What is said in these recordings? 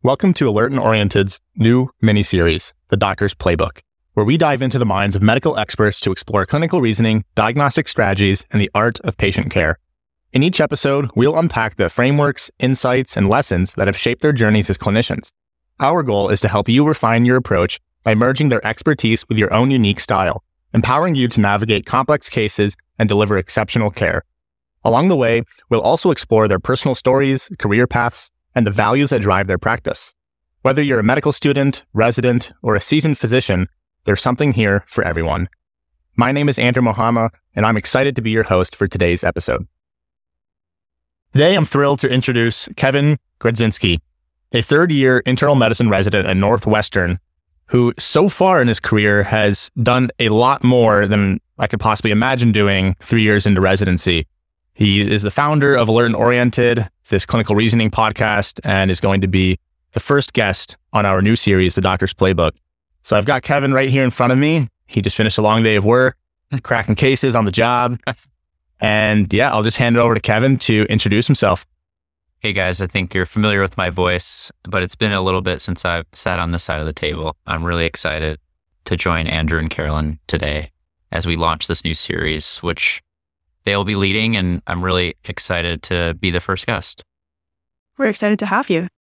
Welcome to Alert and Oriented's new mini-series, The Doctor's Playbook, where we dive into the minds of medical experts to explore clinical reasoning, diagnostic strategies, and the art of patient care. In each episode, we'll unpack the frameworks, insights, and lessons that have shaped their journeys as clinicians. Our goal is to help you refine your approach by merging their expertise with your own unique style, empowering you to navigate complex cases and deliver exceptional care. Along the way, we'll also explore their personal stories, career paths, and the values that drive their practice. Whether you're a medical student, resident, or a seasoned physician, there's something here for everyone. My name is Andrew Mohama, and I'm excited to be your host for today's episode. Today, I'm thrilled to introduce Kevin Grodzinski, a third-year internal medicine resident at Northwestern, who so far in his career has done a lot more than I could possibly imagine doing 3 years into residency. He is the founder of Alert and Oriented, this clinical reasoning podcast, and is going to be the first guest on our new series, The Doctor's Playbook. So I've got Kevin right here in front of me. He just finished a long day of work, cracking cases on the job. And yeah, I'll just hand it over to Kevin to introduce himself. Hey guys, I think you're familiar with my voice, but it's been a little bit since I've sat on this side of the table. I'm really excited to join Andrew and Carolyn today as we launch this new series, which they'll be leading, and I'm really excited to be the first guest. We're excited to have you.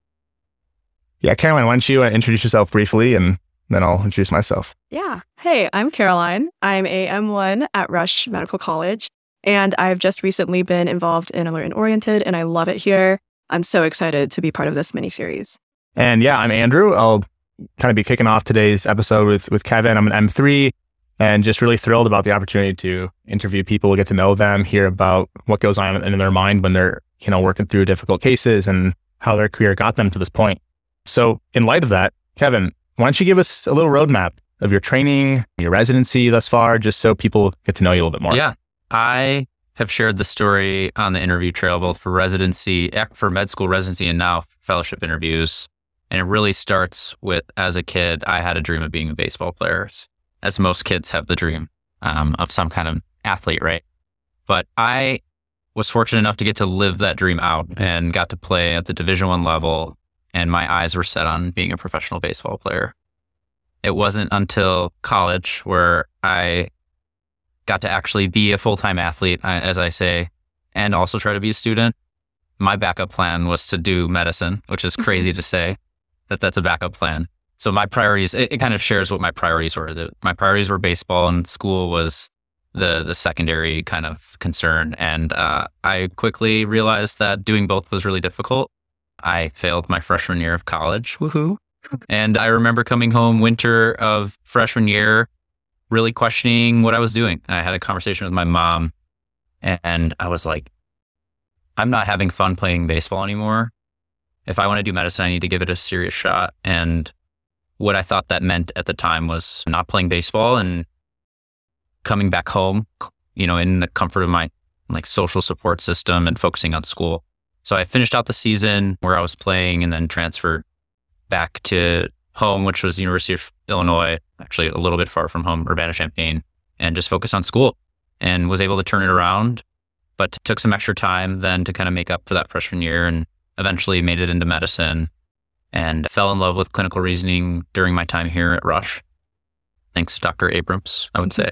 Yeah, Caroline, why don't you introduce yourself briefly, and then I'll introduce myself. Yeah. Hey, I'm Caroline. I'm a M1 at Rush Medical College, and I've just recently been involved in Alert and Oriented, and I love it here. I'm so excited to be part of this mini-series. And yeah, I'm Andrew. I'll kind of be kicking off today's episode with Kevin. I'm an M3 and just really thrilled about the opportunity to interview people, get to know them, hear about what goes on in their mind when they're, working through difficult cases and how their career got them to this point. So in light of that, Kevin, why don't you give us a little roadmap of your training, your residency thus far, just so people get to know you a little bit more? Yeah, I have shared the story on the interview trail, both for residency, for med school residency, and now fellowship interviews. And it really starts with, as a kid, I had a dream of being a baseball player, as most kids have the dream of some kind of athlete, right? But I was fortunate enough to get to live that dream out and got to play at the Division I level, and my eyes were set on being a professional baseball player. It wasn't until college where I got to actually be a full-time athlete, as I say, and also try to be a student. My backup plan was to do medicine, which is crazy to say that that's a backup plan. So my priorities, it kind of shares what my priorities were. My priorities were baseball, and school was the secondary kind of concern. And I quickly realized that doing both was really difficult. I failed my freshman year of college. Woohoo. And I remember coming home winter of freshman year, really questioning what I was doing. I had a conversation with my mom, and I was like, I'm not having fun playing baseball anymore. If I want to do medicine, I need to give it a serious shot. And what I thought that meant at the time was not playing baseball and coming back home, in the comfort of my social support system and focusing on school. So I finished out the season where I was playing and then transferred back to home, which was the University of Illinois, actually a little bit far from home, Urbana-Champaign, and just focused on school and was able to turn it around, but took some extra time then to kind of make up for that freshman year, and eventually made it into medicine and fell in love with clinical reasoning during my time here at Rush, thanks to Dr. Abrams, I would say,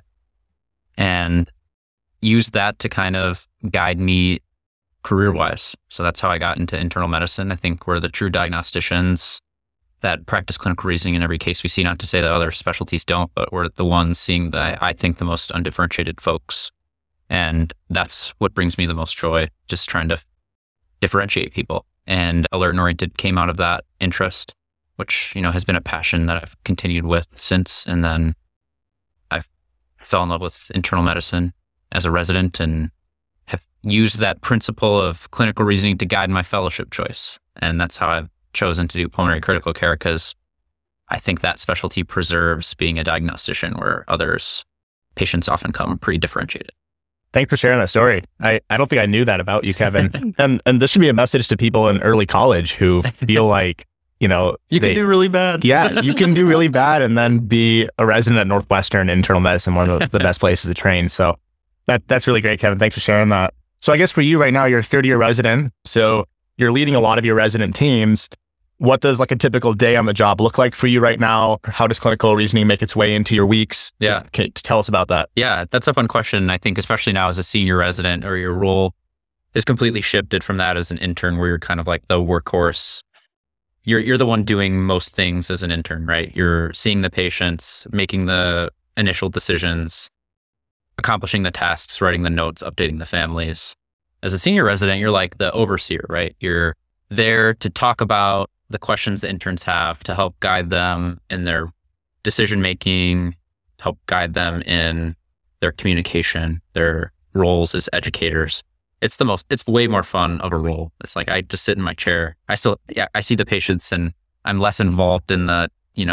and used that to kind of guide me career-wise. So that's how I got into internal medicine. I think we're the true diagnosticians that practice clinical reasoning in every case we see, not to say that other specialties don't, but we're the ones seeing I think the most undifferentiated folks. And that's what brings me the most joy, just trying to differentiate people. And Alert and Oriented came out of that interest, which, has been a passion that I've continued with since. And then I fell in love with internal medicine as a resident and have used that principle of clinical reasoning to guide my fellowship choice. And that's how I've chosen to do pulmonary critical care, because I think that specialty preserves being a diagnostician where patients often come pretty differentiated. Thanks for sharing that story. I don't think I knew that about you, Kevin. and this should be a message to people in early college who feel like, you can do really bad. Yeah, you can do really bad and then be a resident at Northwestern internal medicine, one of the best places to train. So that's really great, Kevin. Thanks for sharing that. So I guess for you right now, you're a third-year resident. So you're leading a lot of your resident teams. what does like a typical day on the job look like for you right now? How does clinical reasoning make its way into your weeks? Yeah. Tell us about that. Yeah, that's a fun question. I think especially now as a senior resident, or your role is completely shifted from that as an intern, where you're kind of like the workhorse. You're the one doing most things as an intern, right? You're seeing the patients, making the initial decisions, accomplishing the tasks, writing the notes, updating the families. As a senior resident, you're like the overseer, right? You're there to talk about the questions the interns have, to help guide them in their decision making, to help guide them in their communication, their roles as educators. It's way more fun of a role. It's like I just sit in my chair. I see the patients, and I'm less involved in the,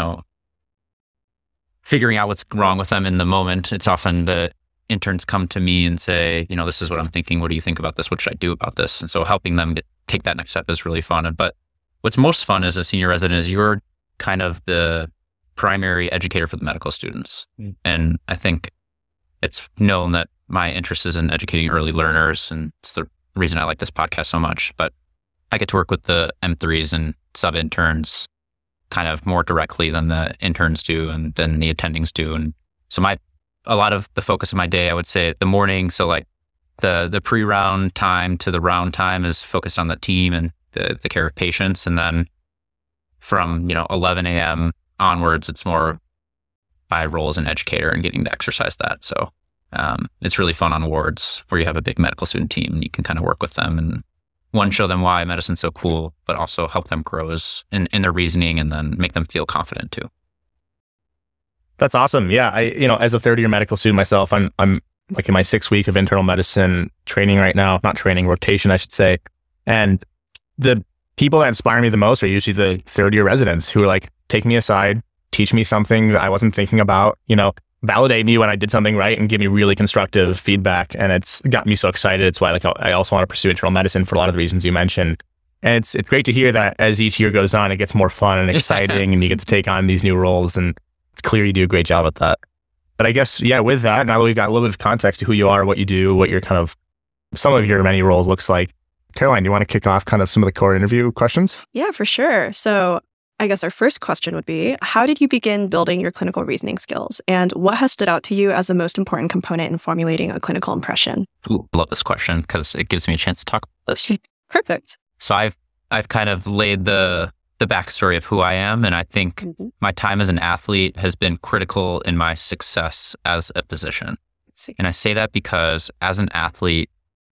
figuring out what's wrong with them in the moment. It's often the interns come to me and say, this is what I'm thinking. What do you think about this? What should I do about this? And so helping them take that next step is really fun. But what's most fun as a senior resident is you're kind of the primary educator for the medical students. And I think it's known that my interest is in educating early learners, and it's the reason I like this podcast so much. But I get to work with the M3s and sub-interns kind of more directly than the interns do and than the attendings do. And so a lot of the focus of my day, I would say the morning, so like the pre-round time to the round time is focused on the team and the care of patients. And then from, 11 a.m. onwards, it's more my role as an educator and getting to exercise that. So it's really fun on wards where you have a big medical student team and you can kind of work with them and show them why medicine's so cool, but also help them grow in their reasoning and then make them feel confident too. That's awesome. Yeah. As a third-year medical student myself, I'm like in my 6th week of internal medicine training right now, not training, rotation, I should say. And the people that inspire me the most are usually the third-year residents who are like, take me aside, teach me something that I wasn't thinking about, validate me when I did something right and give me really constructive feedback. And it's got me so excited. It's why I also want to pursue internal medicine for a lot of the reasons you mentioned. And it's great to hear that as each year goes on, it gets more fun and exciting and you get to take on these new roles. And it's clear you do a great job at that. But I guess, with that, now that we've got a little bit of context to who you are, what you do, what your some of your many roles looks like. Caroline, do you want to kick off kind of some of the core interview questions? Yeah, for sure. So I guess our first question would be, how did you begin building your clinical reasoning skills? And what has stood out to you as the most important component in formulating a clinical impression? Ooh, I love this question because it gives me a chance to talk about this. Perfect. So I've kind of laid the backstory of who I am. And I think my time as an athlete has been critical in my success as a physician. And I say that because as an athlete,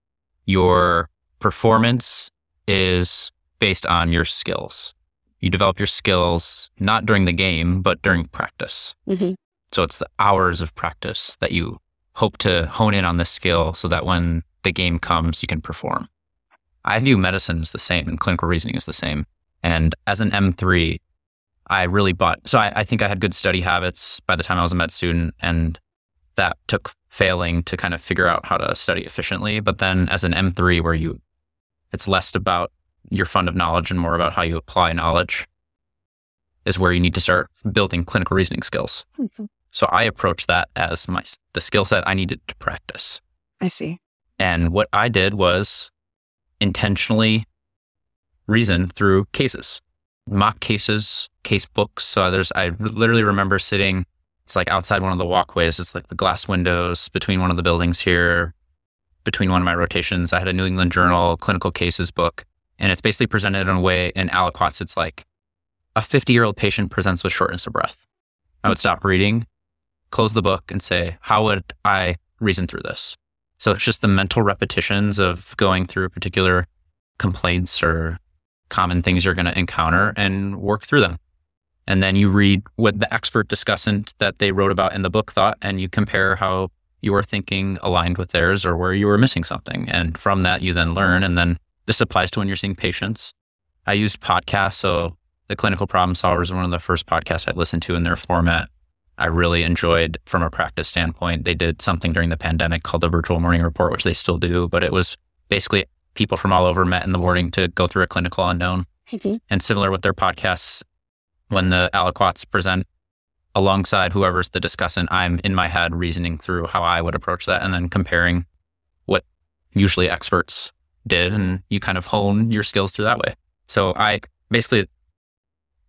your performance is based on your skills. You develop your skills not during the game, but during practice. So it's the hours of practice that you hope to hone in on this skill so that when the game comes, you can perform. I view medicine as the same and clinical reasoning is the same. And as an M3, I really I think I had good study habits by the time I was a med student, and that took failing to kind of figure out how to study efficiently. But then as an M3, where it's less about your fund of knowledge and more about how you apply knowledge, is where you need to start building clinical reasoning skills. So I approached that as the skill set I needed to practice. I see. And what I did was intentionally reason through cases, mock cases, case books. So I literally remember sitting, it's like outside one of the walkways. It's like the glass windows between one of the buildings here, between one of my rotations. I had a New England Journal clinical cases book, and it's basically presented in a way in aliquots. It's like a 50-year-old patient presents with shortness of breath. I would stop reading, close the book, and say, how would I reason through this? So it's just the mental repetitions of going through particular complaints or common things you're going to encounter and work through them. And then you read what the expert discussant that they wrote about in the book thought, and you compare how your thinking aligned with theirs or where you were missing something. And from that, you then learn. And then this applies to when you're seeing patients. I used podcasts. So the Clinical Problem Solvers was one of the first podcasts I listened to in their format. I really enjoyed from a practice standpoint. They did something during the pandemic called the Virtual Morning Report, which they still do, but it was basically people from all over met in the morning to go through a clinical unknown. And similar with their podcasts, when the aliquots present alongside whoever's the discussant, I'm in my head reasoning through how I would approach that and then comparing what usually experts did, and you kind of hone your skills through that way. So I basically,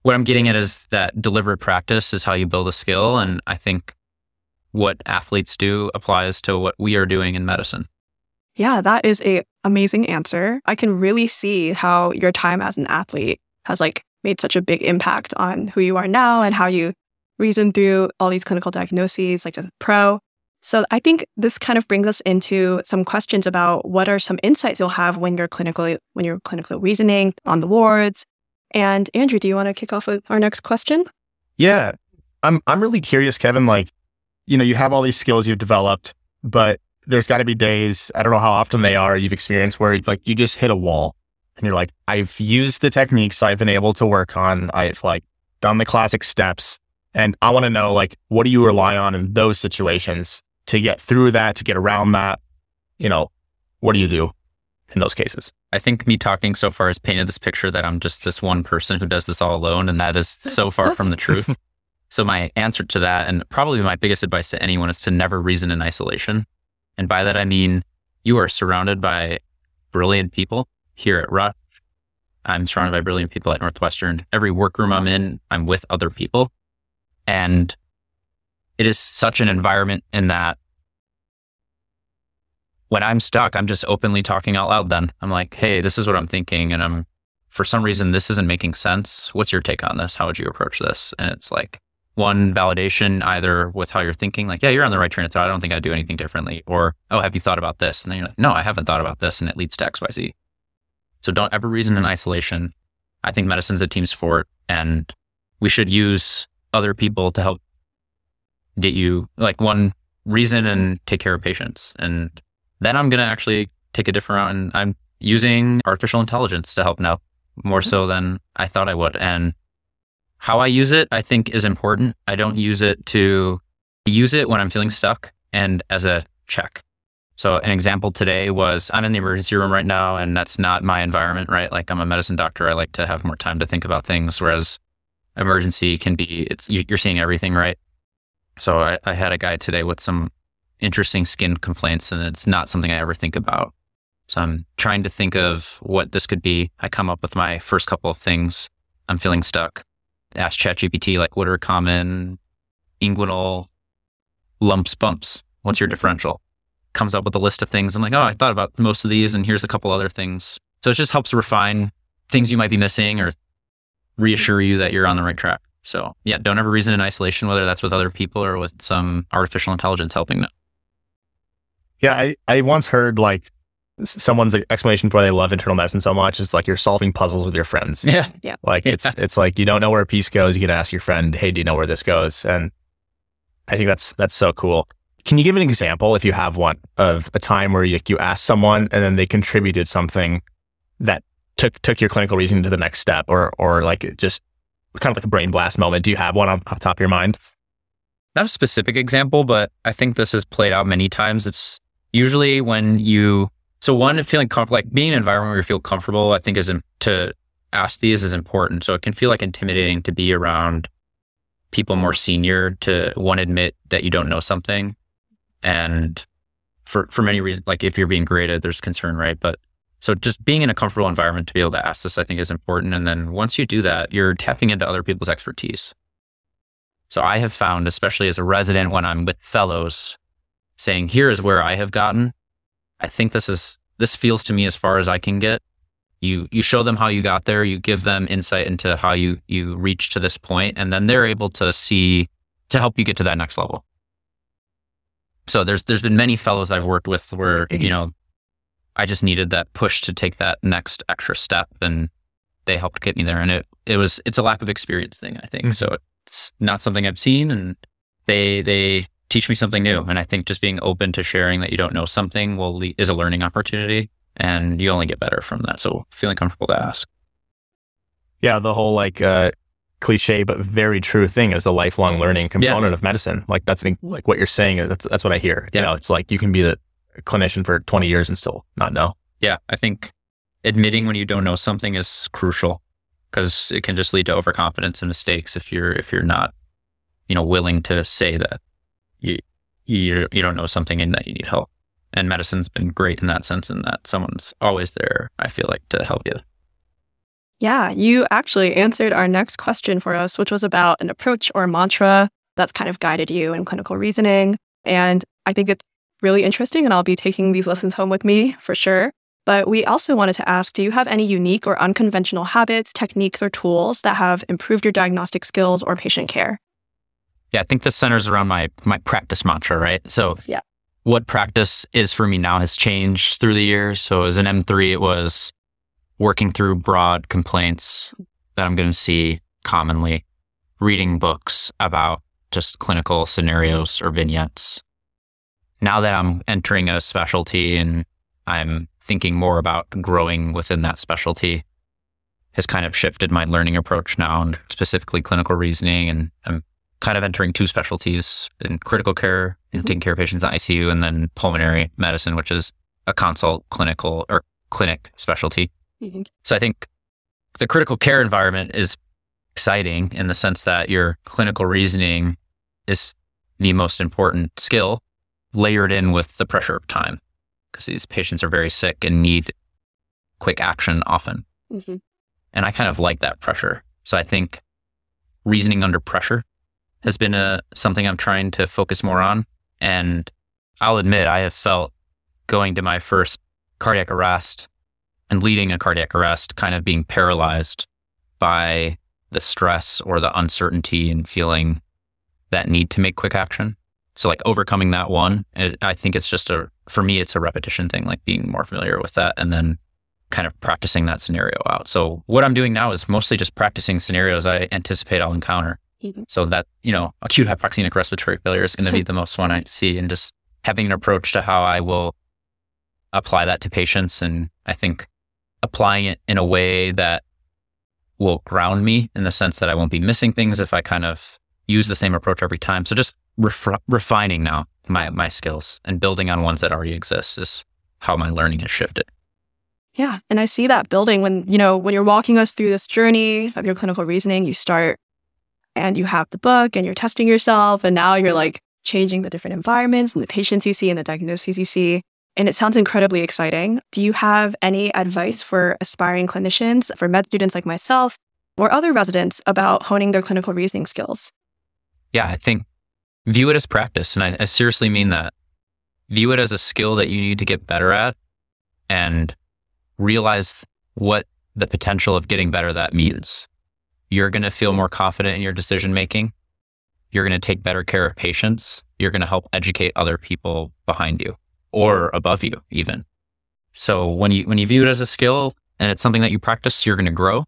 what I'm getting at is that deliberate practice is how you build a skill. And I think what athletes do applies to what we are doing in medicine. Yeah, that is a amazing answer. I can really see how your time as an athlete has made such a big impact on who you are now and how you reason through all these clinical diagnoses as a pro. So I think this kind of brings us into some questions about what are some insights you'll have when you're clinically reasoning on the wards. And Andrew, do you want to kick off with our next question? Yeah, I'm really curious, Kevin. You have all these skills you've developed, but there's got to be days, I don't know how often they are, you've experienced where you just hit a wall and you're like, I've used the techniques I've been able to work on. I've done the classic steps, and I want to know what do you rely on in those situations to get through that, to get around that? What do you do in those cases? I think me talking so far has painted this picture that I'm just this one person who does this all alone, and that is so far from the truth. So my answer to that, and probably my biggest advice to anyone, is to never reason in isolation. And by that, I mean, you are surrounded by brilliant people here at Rush. I'm surrounded by brilliant people at Northwestern. Every workroom I'm in, I'm with other people. And it is such an environment in that when I'm stuck, I'm just openly talking out loud then. I'm like, hey, this is what I'm thinking. And for some reason, this isn't making sense. What's your take on this? How would you approach this? And it's one validation, either with how you're thinking, yeah, you're on the right train of thought. I don't think I'd do anything differently. Or, oh, have you thought about this? And then you're like, no, I haven't thought about this. And it leads to X, Y, Z. So don't ever reason in isolation. I think medicine's a team sport, and we should use other people to help get you one, reason and take care of patients. And then I'm going to actually take a different route, and I'm using artificial intelligence to help now more so than I thought I would. And how I use it, I think, is important. I don't use it when I'm feeling stuck and as a check. So an example today was I'm in the emergency room right now, and that's not my environment, right? I'm a medicine doctor. I like to have more time to think about things, whereas emergency can be, you're seeing everything, right? So I had a guy today with some interesting skin complaints, and it's not something I ever think about. So I'm trying to think of what this could be. I come up with my first couple of things. I'm feeling stuck. Ask ChatGPT, what are common inguinal lumps, bumps? What's your differential? Comes up with a list of things. I'm like, oh, I thought about most of these, and here's a couple other things. So it just helps refine things you might be missing or reassure you that you're on the right track. So yeah, don't ever reason in isolation, whether that's with other people or with some artificial intelligence helping them. Yeah, I once heard someone's explanation for why they love internal medicine so much is you're solving puzzles with your friends. Yeah. It's you don't know where a piece goes, you get to ask your friend, hey, do you know where this goes? And I think that's so cool. Can you give an example, if you have one, of a time where you asked someone and then they contributed something that took your clinical reasoning to the next step, or just kind of a brain blast moment? Do you have one off the top of your mind? Not a specific example, but I think this has played out many times. It's usually when feeling comfortable, being in an environment where you feel comfortable, I think to ask these is important. So it can feel intimidating to be around people more senior, to admit that you don't know something. And for many reasons, if you're being graded, there's concern, right? But so just being in a comfortable environment to be able to ask this, I think, is important. And then once you do that, you're tapping into other people's expertise. So I have found, especially as a resident, when I'm with fellows, saying, here is where I have gotten. I think this feels to me as far as I can get. You show them how you got there, you give them insight into how you reach to this point, and then they're able to help you get to that next level. So there's been many fellows I've worked with where, I just needed that push to take that next extra step, and they helped get me there. And it's a lack of experience thing, I think. Mm-hmm. So it's not something I've seen, and they teach me something new. And I think just being open to sharing that you don't know something is a learning opportunity, and you only get better from that. So feeling comfortable to ask. Yeah, the whole cliche but very true thing is the lifelong learning component of medicine. That's what you're saying. That's what I hear. Yeah. It's you can be the clinician for 20 years and still not know. Yeah, I think admitting when you don't know something is crucial, because it can just lead to overconfidence and mistakes if you're not, willing to say that you don't know something and that you need help. And medicine's been great in that sense, in that someone's always there, I feel to help you. Yeah, you actually answered our next question for us, which was about an approach or mantra that's kind of guided you in clinical reasoning. And I think it's really interesting, and I'll be taking these lessons home with me for sure. But we also wanted to ask, do you have any unique or unconventional habits, techniques, or tools that have improved your diagnostic skills or patient care? Yeah, I think this centers around my practice mantra, right? So yeah, what practice is for me now has changed through the years. So as an M3, it was working through broad complaints that I'm going to see commonly, reading books about just clinical scenarios or vignettes. Now that I'm entering a specialty and I'm thinking more about growing within that specialty, has kind of shifted my learning approach now, and specifically clinical reasoning. And I'm kind of entering two specialties in critical care, taking care of patients in the ICU, and then pulmonary medicine, which is a consult clinical or clinic specialty. So I think the critical care environment is exciting in the sense that your clinical reasoning is the most important skill, layered in with the pressure of time, because these patients are very sick and need quick action often. And I kind of like that pressure. So I think reasoning under pressure has been something I'm trying to focus more on. And I'll admit, I have felt going to my first cardiac arrest and leading a cardiac arrest kind of being paralyzed by the stress or the uncertainty and feeling that need to make quick action. So like overcoming that one, I think it's just for me, it's a repetition thing, like being more familiar with that and then kind of practicing that scenario out. So what I'm doing now is mostly just practicing scenarios I anticipate I'll encounter. So that, acute hypoxemic respiratory failure is going to be the most one I see, and just having an approach to how I will apply that to patients. And I think applying it in a way that will ground me in the sense that I won't be missing things if I kind of use the same approach every time. So just refining now my skills and building on ones that already exist is how my learning has shifted. Yeah. And I see that building when you're walking us through this journey of your clinical reasoning, you start and you have the book and you're testing yourself, and now you're like changing the different environments and the patients you see and the diagnoses you see. And it sounds incredibly exciting. Do you have any advice for aspiring clinicians, for med students like myself or other residents about honing their clinical reasoning skills? Yeah, I think view it as practice. And I seriously mean that. View it as a skill that you need to get better at, and realize what the potential of getting better that means. You're going to feel more confident in your decision making. You're going to take better care of patients. You're going to help educate other people behind you or above you even. So when you view it as a skill and it's something that you practice, you're going to grow.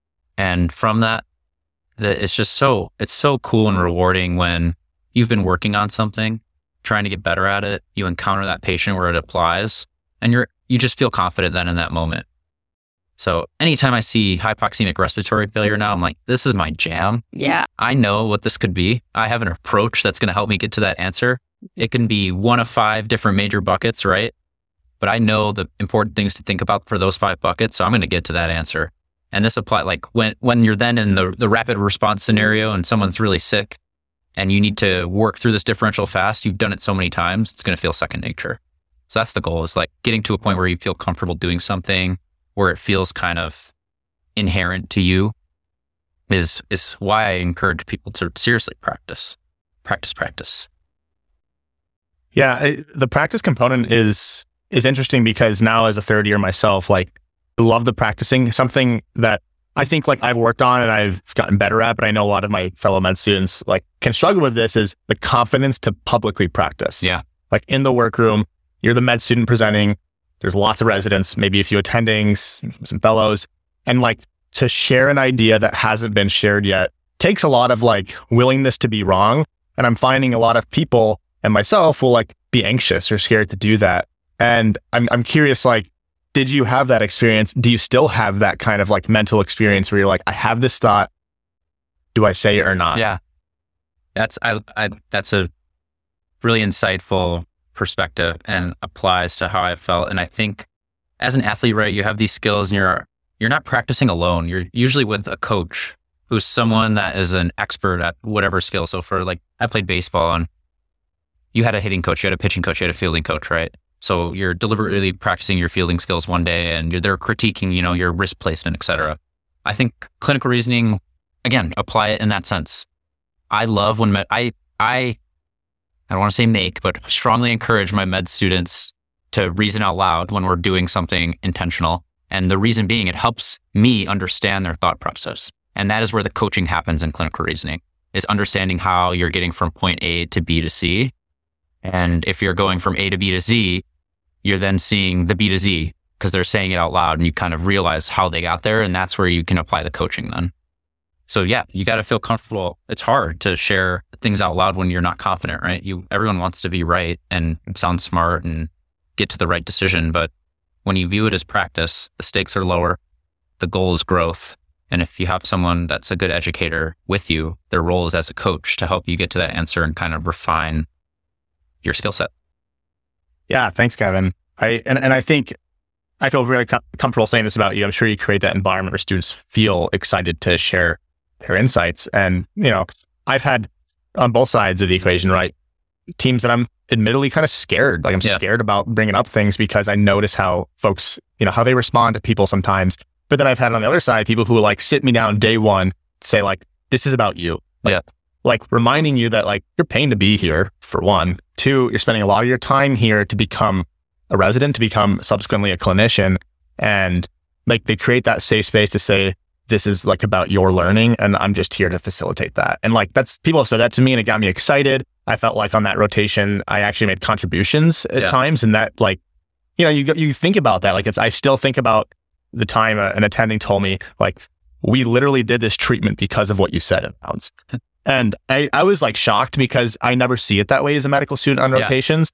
And from that it's so cool and rewarding when you've been working on something, trying to get better at it. You encounter that patient where it applies, and you just feel confident then in that moment. So anytime I see hypoxemic respiratory failure now, I'm like, this is my jam. Yeah. I know what this could be. I have an approach that's going to help me get to that answer. It can be one of 5 different major buckets, right? But I know the important things to think about for those 5 buckets. So I'm going to get to that answer. And this apply like when you're then in the rapid response scenario and someone's really sick and you need to work through this differential fast, you've done it so many times, it's going to feel second nature. So that's the goal, is like getting to a point where you feel comfortable doing something, where it feels kind of inherent to you, is why I encourage people to seriously practice. Yeah, the practice component is interesting because now as a third year myself, like I love the practicing, something that I think like I've worked on and I've gotten better at, but I know a lot of my fellow med students like can struggle with this, is the confidence to publicly practice. Yeah. Like in the workroom, you're the med student presenting, there's lots of residents, maybe a few attendings, some fellows, and like to share an idea that hasn't been shared yet takes a lot of like willingness to be wrong. And I'm finding a lot of people and myself will like be anxious or scared to do that. And I'm curious, like, did you have that experience? Do you still have that kind of like mental experience where you're like, I have this thought, do I say it or not? Yeah. That's a really insightful perspective and applies to how I felt. And I think as an athlete, right, you have these skills and you're not practicing alone. You're usually with a coach who's someone that is an expert at whatever skill. So for like, I played baseball and you had a hitting coach, you had a pitching coach, you had a fielding coach, right? So you're deliberately practicing your fielding skills one day and they're critiquing, your wrist placement, et cetera. I think clinical reasoning, again, apply it in that sense. I love when I don't want to say make, but strongly encourage my med students to reason out loud when we're doing something intentional. And the reason being, it helps me understand their thought process. And that is where the coaching happens in clinical reasoning, is understanding how you're getting from point A to B to C. And if you're going from A to B to Z, you're then seeing the B to Z because they're saying it out loud and you kind of realize how they got there. And that's where you can apply the coaching then. So yeah, you got to feel comfortable. It's hard to share things out loud when you're not confident, right? Everyone wants to be right and sound smart and get to the right decision. But when you view it as practice, the stakes are lower. The goal is growth. And if you have someone that's a good educator with you, their role is as a coach to help you get to that answer and kind of refine your skill set. Yeah, thanks, Kevin. I think I feel very comfortable saying this about you. I'm sure you create that environment where students feel excited to share their insights. And, I've had on both sides of the equation, right? Teams that I'm admittedly kind of scared. Like I'm scared about bringing up things because I notice how folks, how they respond to people sometimes. But then I've had on the other side, people who will like sit me down day one, say like, this is about you. Like reminding you that like you're paying to be here for one. Two, you're spending a lot of your time here to become a resident, to become subsequently a clinician. And like they create that safe space to say, this is like about your learning and I'm just here to facilitate that. And like people have said that to me and it got me excited. I felt like on that rotation, I actually made contributions at times. And that like, you think about that. Like I still think about the time an attending told me like, we literally did this treatment because of what you said in Bounds. And I was like shocked because I never see it that way as a medical student on rotations.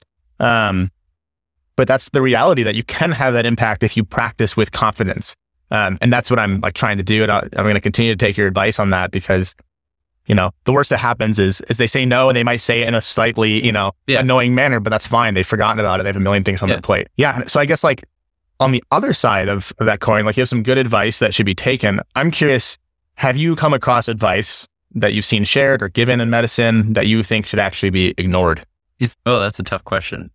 But that's the reality that you can have that impact if you practice with confidence. And that's what I'm like trying to do. And I'm going to continue to take your advice on that because, the worst that happens is they say no and they might say it in a slightly, annoying manner, but that's fine. They've forgotten about it. They have a million things on their plate. Yeah. So I guess like on the other side of that coin, like you have some good advice that should be taken. I'm curious, have you come across advice that you've seen shared or given in medicine that you think should actually be ignored? Oh, that's a tough question.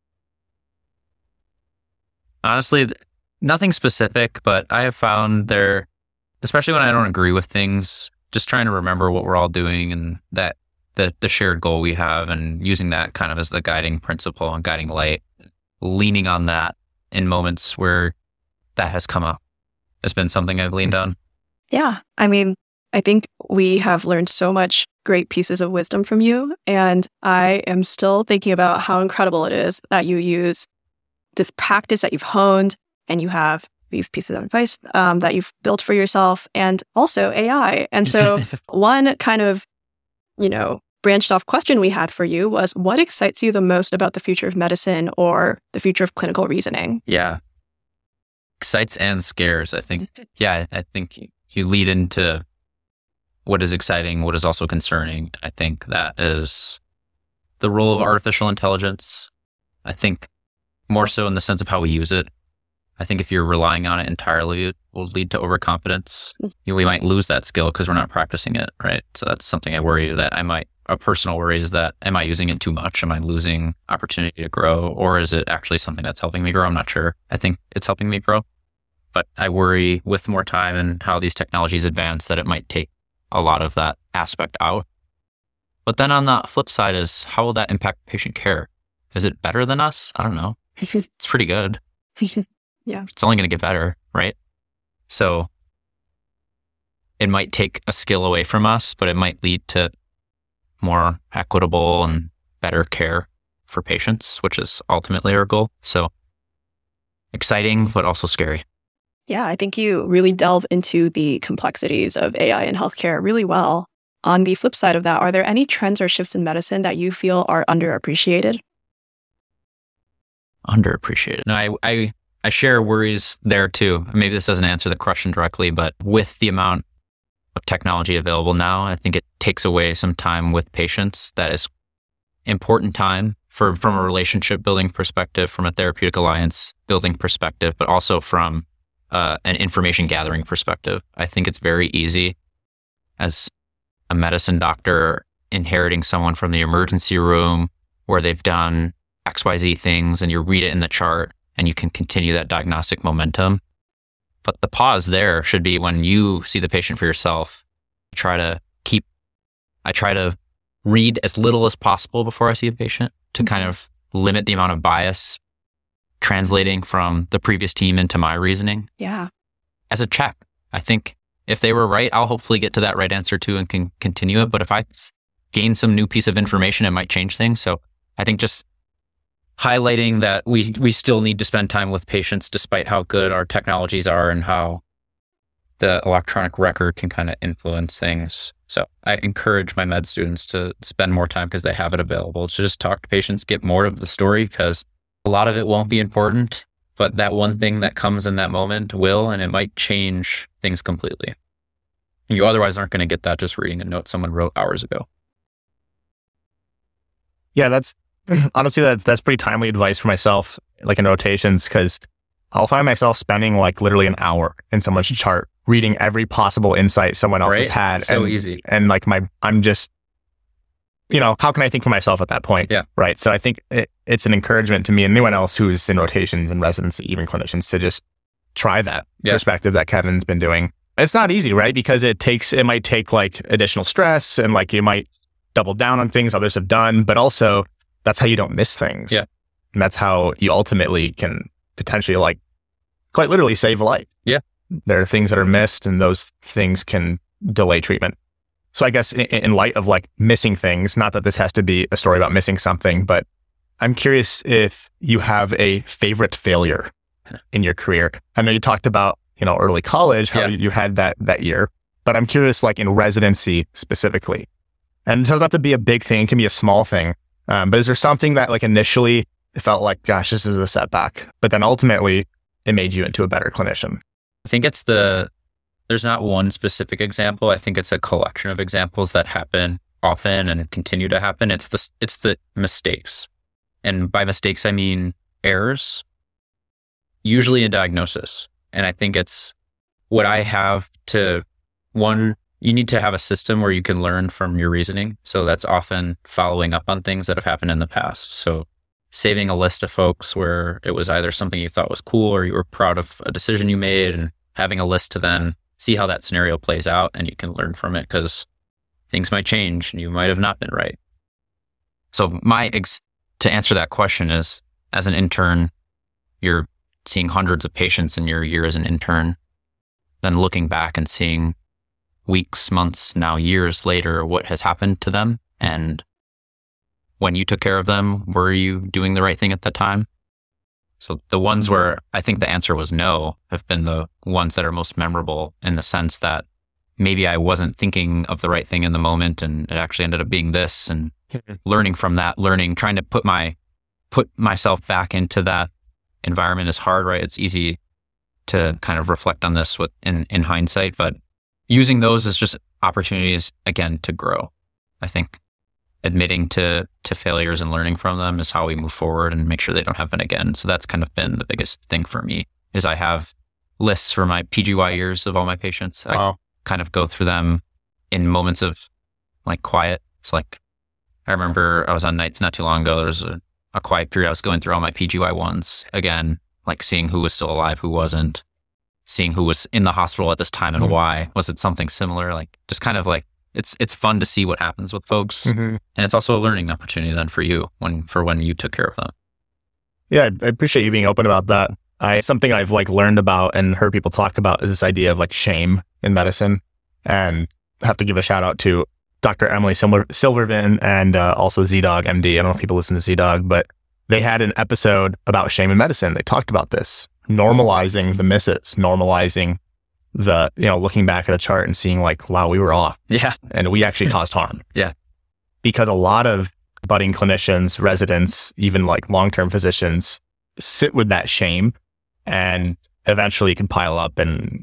Honestly, nothing specific, but I have found there, especially when I don't agree with things, just trying to remember what we're all doing and that the shared goal we have and using that kind of as the guiding principle and guiding light, leaning on that in moments where that has come up. It's been something I've leaned on. Yeah. I mean, I think we have learned so much great pieces of wisdom from you. And I am still thinking about how incredible it is that you use this practice that you've honed and you have these pieces of advice that you've built for yourself and also AI. And so one kind of, branched off question we had for you was, what excites you the most about the future of medicine or the future of clinical reasoning? Yeah. Excites and scares, I think. Yeah, I think you lead into what is exciting, what is also concerning. I think that is the role of artificial intelligence. I think more so in the sense of how we use it. I think if you're relying on it entirely, it will lead to overconfidence. We might lose that skill because we're not practicing it, right? So that's something I worry that a personal worry is that, am I using it too much? Am I losing opportunity to grow? Or is it actually something that's helping me grow? I'm not sure. I think it's helping me grow. But I worry with more time and how these technologies advance that it might take a lot of that aspect out. But then on the flip side is, how will that impact patient care? Is it better than us? I don't know. It's pretty good. Yeah. It's only going to get better, right? So it might take a skill away from us, but it might lead to more equitable and better care for patients, which is ultimately our goal. So exciting, but also scary. Yeah, I think you really delve into the complexities of AI in healthcare really well. On the flip side of that, are there any trends or shifts in medicine that you feel are underappreciated? Underappreciated. No, I share worries there too. Maybe this doesn't answer the question directly, but with the amount of technology available now, I think it takes away some time with patients. That is important time from a relationship building perspective, from a therapeutic alliance building perspective, but also from an information gathering perspective. I think it's very easy as a medicine doctor inheriting someone from the emergency room where they've done XYZ things and you read it in the chart and you can continue that diagnostic momentum. But the pause there should be when you see the patient for yourself. I try to read as little as possible before I see a patient to kind of limit the amount of bias translating from the previous team into my reasoning. Yeah. As a check. I think if they were right, I'll hopefully get to that right answer too and can continue it. But if I gain some new piece of information, it might change things. So I think just highlighting that we still need to spend time with patients despite how good our technologies are and how the electronic record can kind of influence things. So I encourage my med students to spend more time because they have it available to just talk to patients, get more of the story, because a lot of it won't be important, but that one thing that comes in that moment will, and it might change things completely. You otherwise aren't going to get that just reading a note someone wrote hours ago. Yeah, that's pretty timely advice for myself, like in rotations, because I'll find myself spending like literally an hour in someone's chart, reading every possible insight someone else has had. So easy. And like I'm just, how can I think for myself at that point? Yeah. Right. So I think it's an encouragement to me and anyone else who's in rotations and residency, even clinicians, to just try that perspective that Kevin's been doing. It's not easy, right? Because it might take like additional stress and like you might double down on things others have done, but also that's how you don't miss things. Yeah. And that's how you ultimately can potentially like quite literally save a life. Yeah. There are things that are missed and those things can delay treatment. So I guess in light of like missing things, not that this has to be a story about missing something, but I'm curious if you have a favorite failure in your career. I know you talked about, early college, how you had that year, but I'm curious like in residency specifically. And it doesn't have to be a big thing. It can be a small thing. But is there something that like initially it felt like, gosh, this is a setback, but then ultimately it made you into a better clinician? I think there's not one specific example. I think it's a collection of examples that happen often and continue to happen. It's the mistakes. And by mistakes, I mean errors, usually in diagnosis. And I think it's what I have to, one, you need to have a system where you can learn from your reasoning. So that's often following up on things that have happened in the past. So saving a list of folks where it was either something you thought was cool or you were proud of a decision you made, and having a list to then see how that scenario plays out and you can learn from it because things might change and you might have not been right. So to answer that question is, as an intern, you're seeing hundreds of patients in your year as an intern, then looking back and seeing weeks, months, now years later, what has happened to them. And when you took care of them, were you doing the right thing at the time? So the ones where I think the answer was no have been the ones that are most memorable, in the sense that maybe I wasn't thinking of the right thing in the moment and it actually ended up being this, and learning from that, trying to put myself back into that environment is hard, right? It's easy to kind of reflect on this in hindsight, but using those as just opportunities, again, to grow. I think admitting to failures and learning from them is how we move forward and make sure they don't happen again. So that's kind of been the biggest thing for me, is I have lists for my PGY years of all my patients. Wow. I kind of go through them in moments of like quiet. It's like, I remember I was on nights not too long ago. There was a quiet period. I was going through all my PGY ones again, like seeing who was still alive, who wasn't, seeing who was in the hospital at this time and why. Was it something similar? Like just kind of like, it's fun to see what happens with folks. And it's also a learning opportunity then for you when you took care of them. Yeah, I appreciate you being open about that. Something I've like learned about and heard people talk about is this idea of like shame in medicine. And I have to give a shout out to Dr. Emily Silverman and also ZDogg MD. I don't know if people listen to ZDogg, but they had an episode about shame in medicine. They talked about this, normalizing the misses, normalizing the, looking back at a chart and seeing like, wow, we were off. Yeah. And we actually caused harm. Yeah. Because a lot of budding clinicians, residents, even like long-term physicians sit with that shame and eventually can pile up and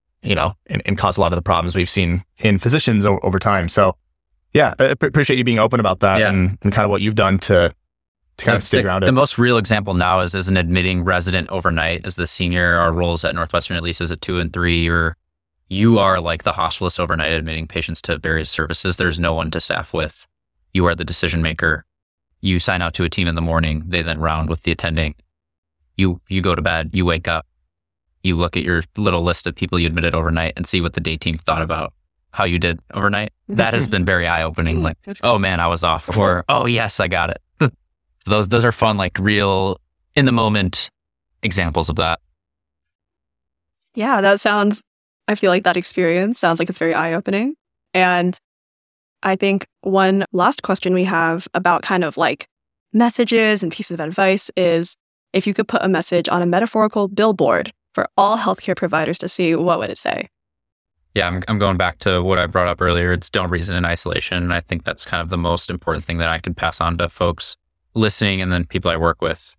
cause a lot of the problems we've seen in physicians over time. So yeah, I appreciate you being open about that and kind of what you've done to kind of stick around it. The most real example now is as an admitting resident overnight. As the senior, our roles at Northwestern, at least as a 2 and 3, you are like the hospitalist overnight admitting patients to various services. There's no one to staff with. You are the decision maker. You sign out to a team in the morning. They then round with the attending. You go to bed. You wake up. you look at your little list of people you admitted overnight and see what the day team thought about how you did overnight. That has been very eye-opening. Like, oh man, I was off. Or, oh yes, I got it. Those are fun, like real in the moment examples of that. Yeah, I feel like that experience sounds like it's very eye-opening. And I think one last question we have about kind of like messages and pieces of advice is, if you could put a message on a metaphorical billboard for all healthcare providers to see, what would it say? Yeah, I'm going back to what I brought up earlier. It's don't reason in isolation. And I think that's kind of the most important thing that I can pass on to folks listening and then people I work with.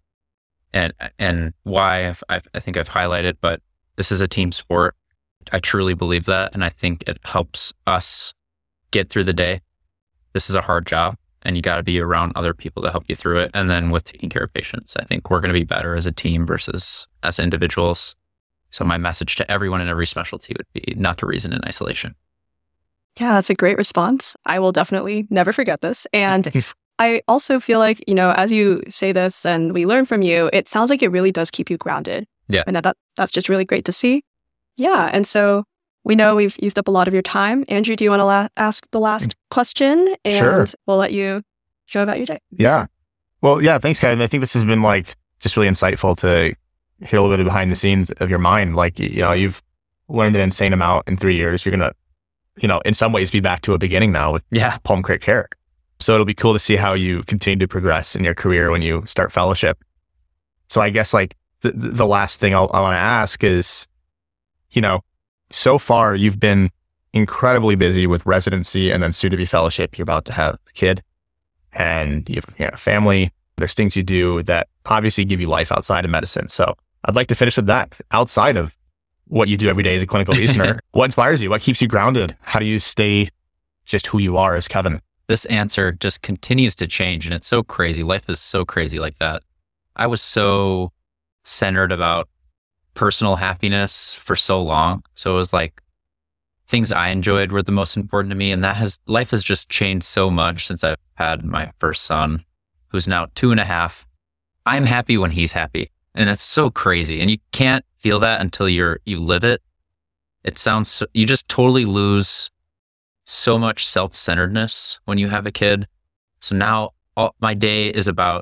And why I think I've highlighted, but this is a team sport. I truly believe that. And I think it helps us get through the day. This is a hard job and you got to be around other people to help you through it. And then with taking care of patients, I think we're going to be better as a team versus as individuals. So my message to everyone in every specialty would be not to reason in isolation. Yeah, that's a great response. I will definitely never forget this. And I also feel like, as you say this and we learn from you, it sounds like it really does keep you grounded. Yeah. And that's just really great to see. Yeah. And so we know we've used up a lot of your time. Andrew, do you want to ask the last question? And Sure. We'll let you show about your day. Yeah. Well, yeah, thanks, Kevin. I think this has been like just really insightful to hear a little bit behind the scenes of your mind. Like, you've learned an insane amount in 3 years. You're going to, in some ways be back to a beginning now with Palm Creek Care. So it'll be cool to see how you continue to progress in your career when you start fellowship. So I guess like the last thing I want to ask is, so far you've been incredibly busy with residency and then soon to be fellowship. You're about to have a kid and you have a family. There's things you do that obviously give you life outside of medicine. So I'd like to finish with that. Outside of what you do every day as a clinical reasoner, what inspires you? What keeps you grounded? How do you stay just who you are as Kevin? This answer just continues to change and it's so crazy. Life is so crazy like that. I was so centered about personal happiness for so long. So it was like things I enjoyed were the most important to me. And life has just changed so much since I've had my first son, who's now 2.5. I'm happy when he's happy. And that's so crazy. And you can't feel that until you live it. You just totally lose so much self-centeredness when you have a kid. So now my day is about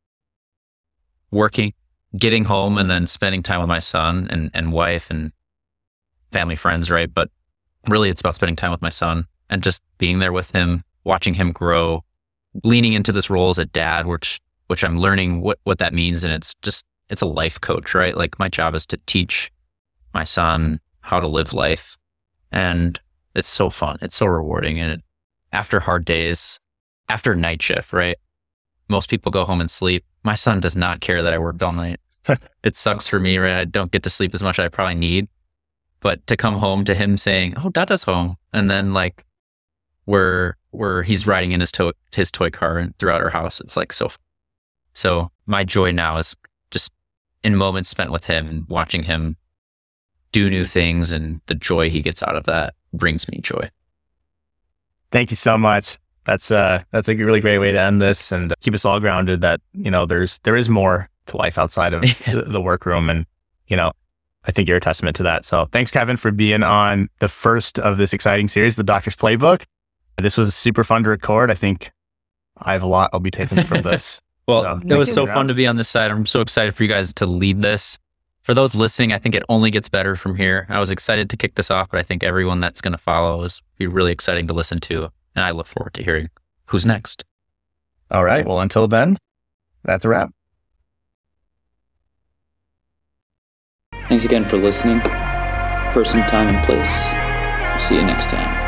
working, getting home, and then spending time with my son and wife and family, friends, right? But really it's about spending time with my son and just being there with him, watching him grow, leaning into this role as a dad, which I'm learning what that means. And it's a life coach, right? Like my job is to teach my son how to live life. And it's so fun. It's so rewarding. And after hard days, after night shift, right? Most people go home and sleep. My son does not care that I worked all night. It sucks for me, right? I don't get to sleep as much as I probably need. But to come home to him saying, "Oh, Dada's home," and then like where he's riding in his toy car and throughout our house, it's like so fun. So my joy now is just in moments spent with him and watching him do new things, and the joy he gets out of that brings me joy. Thank you so much. That's a really great way to end this and keep us all grounded that, there is more to life outside of the workroom. And, I think you're a testament to that. So thanks, Kevin, for being on the first of this exciting series, The Doctor's Playbook. This was super fun to record. I think I have a lot I'll be taking from this. Well, it was so fun to be on this side. I'm so excited for you guys to lead this. For those listening, I think it only gets better from here. I was excited to kick this off, but I think everyone that's going to follow is be really exciting to listen to. And I look forward to hearing who's next. All right. Well, until then, that's a wrap. Thanks again for listening. Person, time, and place. See you next time.